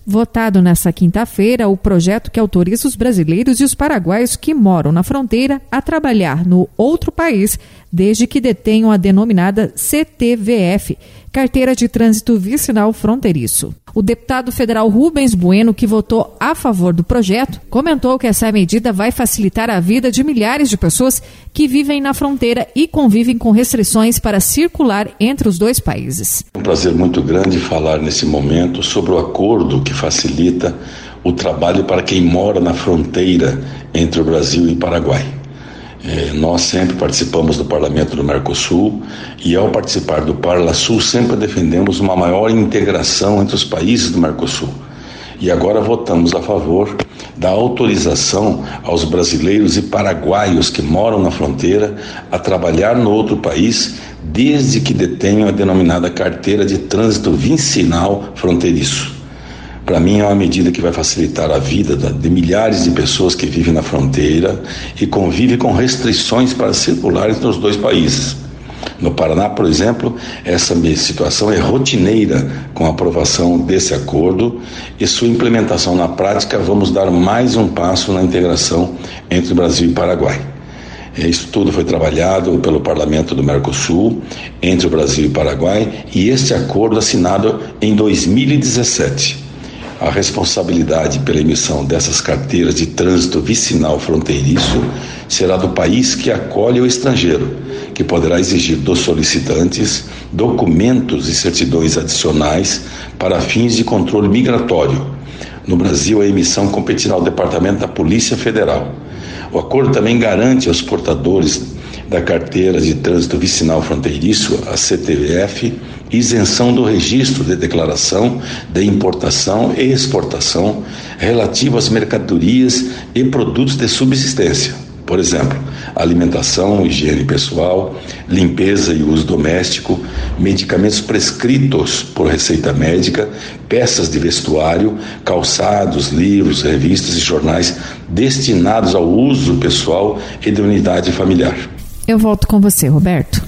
Votado nesta quinta-feira, o projeto que autoriza os brasileiros e os paraguaios que moram na fronteira a trabalhar no outro país, desde que detenham a denominada CTVF, Carteira de Trânsito Vicinal Fronteiriço. O deputado federal Rubens Bueno, que votou a favor do projeto, comentou que essa medida vai facilitar a vida de milhares de pessoas que vivem na fronteira e convivem com restrições para circular entre os dois países. É um prazer muito grande falar nesse momento sobre o acordo que facilita o trabalho para quem mora na fronteira entre o Brasil e o Paraguai. Nós sempre participamos do Parlamento do Mercosul e, ao participar do Parlasul, sempre defendemos uma maior integração entre os países do Mercosul. E agora votamos a favor da autorização aos brasileiros e paraguaios que moram na fronteira a trabalhar no outro país, desde que detenham a denominada Carteira de Trânsito Vicinal Fronteiriço. Para mim é uma medida que vai facilitar a vida de milhares de pessoas que vivem na fronteira e convivem com restrições para circular entre os dois países. No Paraná, por exemplo, essa situação é rotineira com a aprovação desse acordo e sua implementação na prática. Vamos dar mais um passo na integração entre Brasil e Paraguai. Isso tudo foi trabalhado pelo Parlamento do Mercosul, entre o Brasil e o Paraguai, e este acordo assinado em 2017. A responsabilidade pela emissão dessas carteiras de trânsito vicinal fronteiriço será do país que acolhe o estrangeiro, que poderá exigir dos solicitantes documentos e certidões adicionais para fins de controle migratório. No Brasil, a emissão competirá ao Departamento da Polícia Federal. O acordo também garante aos portadores da Carteira de Trânsito Vicinal Fronteiriço, a CTVF, isenção do registro de declaração de importação e exportação relativo às mercadorias e produtos de subsistência. Por exemplo, alimentação, higiene pessoal, limpeza e uso doméstico, medicamentos prescritos por receita médica, peças de vestuário, calçados, livros, revistas e jornais destinados ao uso pessoal e de unidade familiar. Eu volto com você, Roberto.